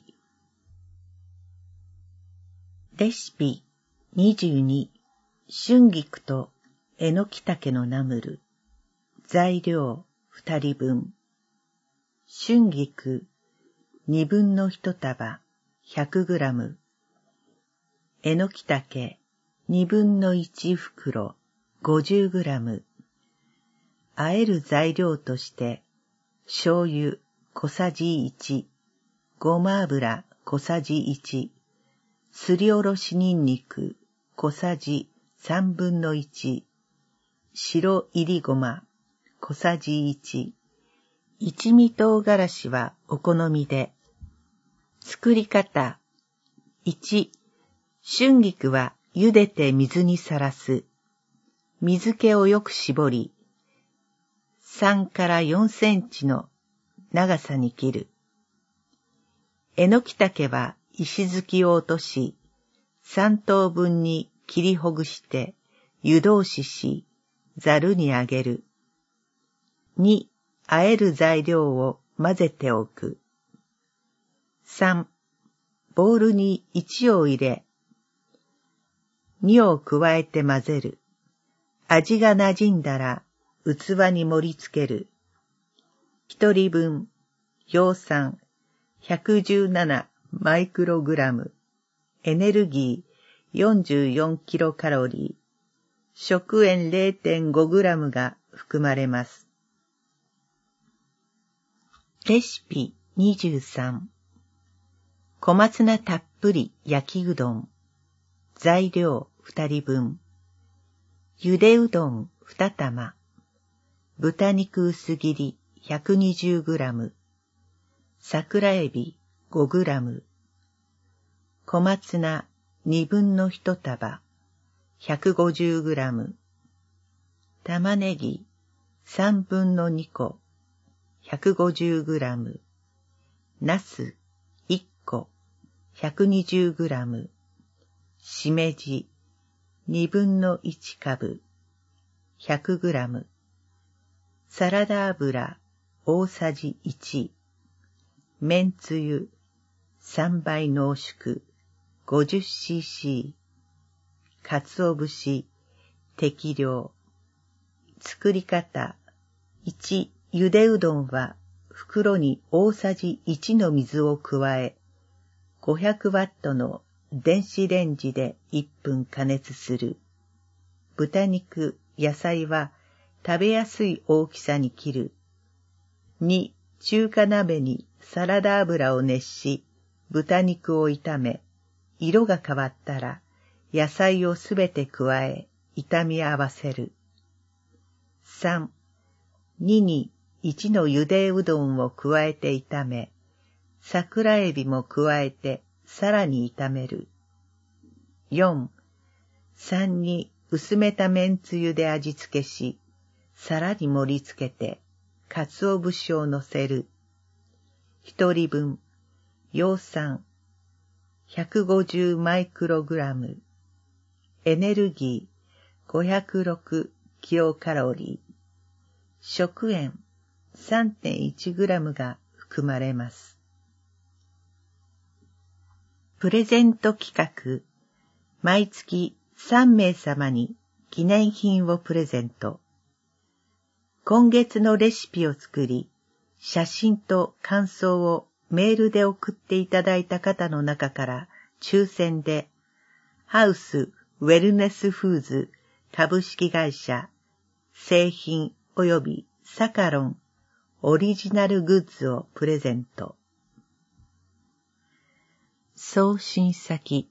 [SPEAKER 1] レシピ22、春菊とえのきたけのナムル。材料2人分。春菊2分の1束 100g。えのきたけ2分の1袋 50g。和える材料として、醤油小さじ1、ごま油小さじ1、すりおろしにんにく小さじ3分の1、白いりごま小さじ1、一味唐辛子はお好みで。作り方。1、春菊は茹でて水にさらす。水気をよく絞り、3から4センチの長さに切る。えのきたけは石突きを落とし、3等分に切りほぐして湯通しし、ざるにあげる。2、和える材料を混ぜておく。3、ボウルに1を入れ、2を加えて混ぜる。味が馴染んだら器に盛り付ける。1人分、葉酸117マイクログラム、エネルギー44キロカロリー、食塩 0.5 グラムが含まれます。レシピ23。小松菜たっぷり焼きうどん。材料2人分。ゆでうどん2玉。豚肉薄切り 120g。桜エビ 5g。小松菜2分の1束 150g。玉ねぎ3分の2個 150g。ナス1個 120g。しめじ2分の1株 100g。サラダ油大さじ1。めんつゆ3倍濃縮 50cc。かつお節適量。作り方。1、ゆでうどんは袋に大さじ1の水を加え、500ワットの電子レンジで1分加熱する。豚肉、野菜は食べやすい大きさに切る。2、中華鍋にサラダ油を熱し、豚肉を炒め、色が変わったら野菜をすべて加え、炒め合わせる。3、2に1のゆでうどんを加えて炒め、桜エビも加えてさらに炒める。4、3に薄めためんつゆで味付けし、さらに盛り付けて、かつお節を乗せる。1人分、葉酸150マイクログラム、エネルギー506キロカロリー、食塩 3.1 グラムが含まれます。プレゼント企画、毎月3名様に記念品をプレゼント。今月のレシピを作り、写真と感想をメールで送っていただいた方の中から抽選で、ハウスウェルネスフーズ株式会社製品及びサカロンオリジナルグッズをプレゼント。送信先。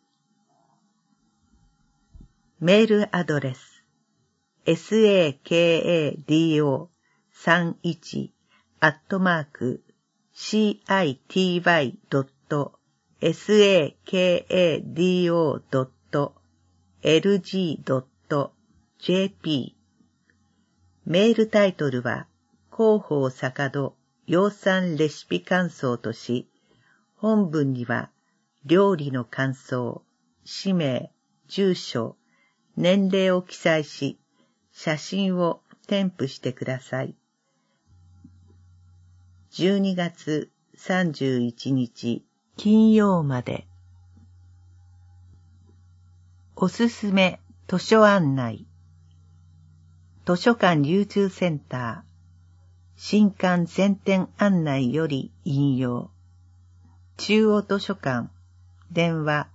[SPEAKER 1] メールアドレス。sakado31@city.lg.jp。メールタイトルは、広報坂戸養蚕レシピ感想とし、本文には、料理の感想、氏名、住所、年齢を記載し、写真を添付してください。12月31日金曜まで。おすすめ図書案内。 図書館流通センター新刊宣伝案内より引用。中央図書館電話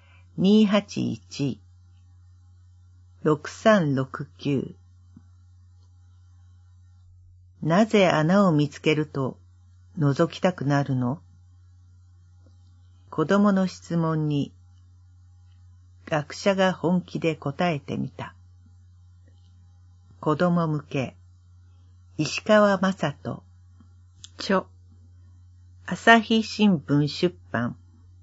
[SPEAKER 1] 281-6369。 なぜ穴を見つけると覗きたくなるの？子供の質問に学者が本気で答えてみた。子供向け、石川正人著、朝日新聞出版。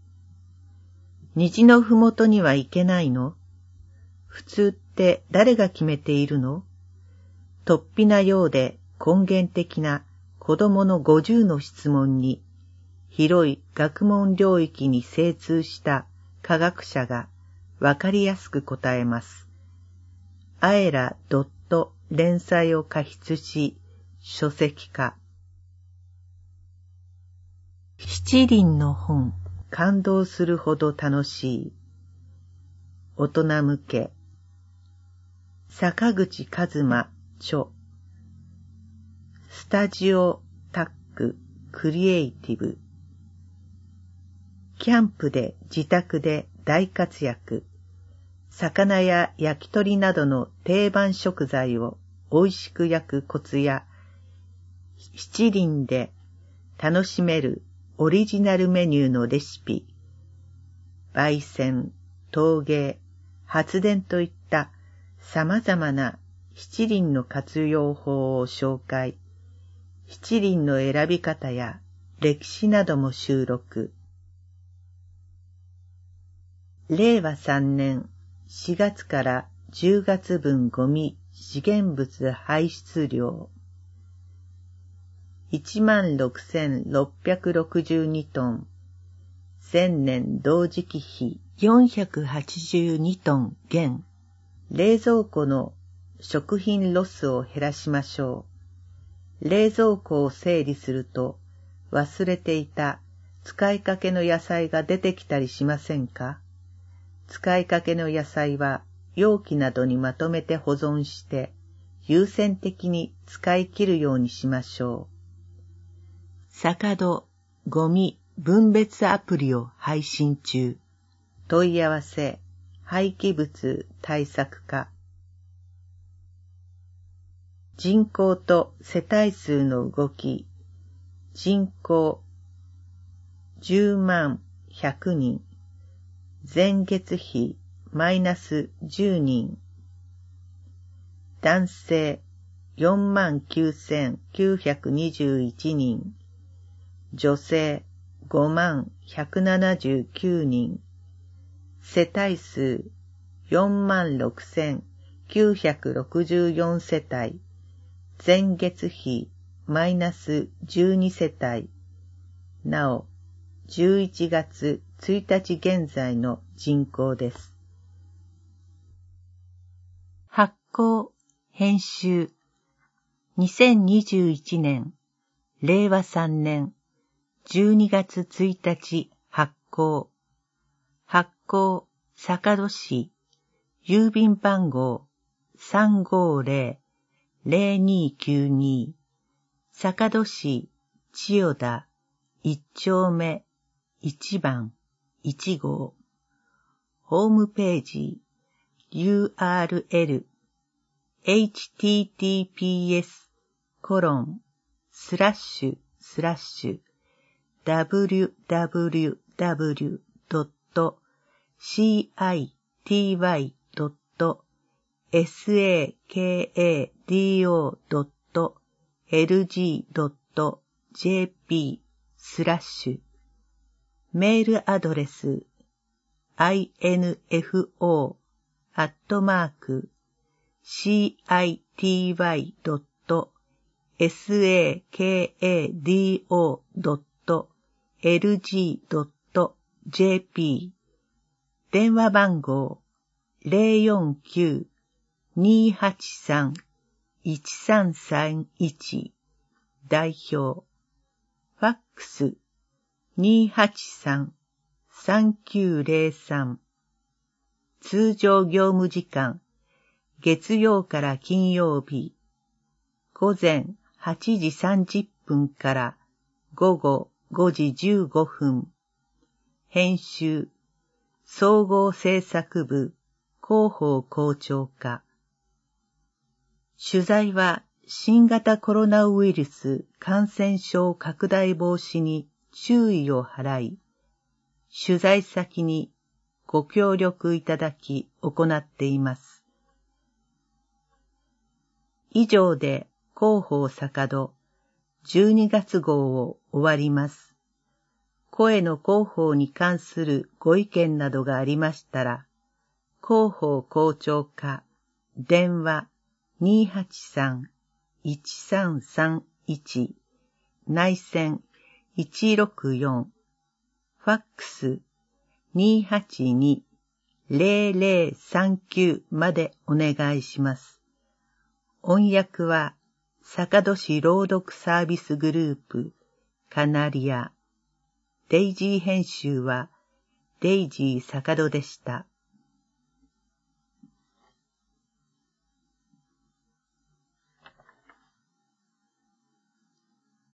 [SPEAKER 1] 虹のふもとには行けないの？普通って誰が決めているの？突飛なようで根源的な子供の50の質問に、広い学問領域に精通した科学者がわかりやすく答えます。あえら連載を加筆し、書籍化。七輪の本、感動するほど楽しい。大人向け。坂口一馬著。スタジオタッククリエイティブ。キャンプで自宅で大活躍。魚や焼き鳥などの定番食材を美味しく焼くコツや、七輪で楽しめるオリジナルメニューのレシピ、焙煎、陶芸、発電といった様々な七輪の活用法を紹介、七輪の選び方や歴史なども収録。令和3年4月から10月分ゴミ資源物排出量16,662トン、前年同時期比482トン減。冷蔵庫の食品ロスを減らしましょう。冷蔵庫を整理すると忘れていた使いかけの野菜が出てきたりしませんか？使いかけの野菜は容器などにまとめて保存して優先的に使い切るようにしましょう。坂戸ゴミ分別アプリを配信中。問い合わせ廃棄物対策課。人口と世帯数の動き。人口10万100人。前月比マイナス10人。男性49,921人。女性56,179人。世帯数46,964世帯。前月比マイナス12世帯。なお、11月1日現在の人口です。発行、編集。2021年、令和3年、12月1日発行。発行、坂戸市、郵便番号350-0292、坂戸市千代田1丁目1番1号。ホームページ URL www.city-cado.lg.jp メールアドレス info@city-cado.lg.jp 電話番号 049-283-1331 代表ファックス 283-3903 通常業務時間月曜から金曜日、午前8時30分から午後5時15分。編集、総合制作部、広報校長課。取材は新型コロナウイルス感染症拡大防止に注意を払い、取材先にご協力いただき行っています。以上で広報坂戸12月号を終わります。声の広報に関するご意見などがありましたら、広報校長課電話 283-1331 内線164ファックス 282-0039 までお願いします。音訳は坂戸市朗読サービスグループカナリア。デイジー編集はデイジー坂戸でした。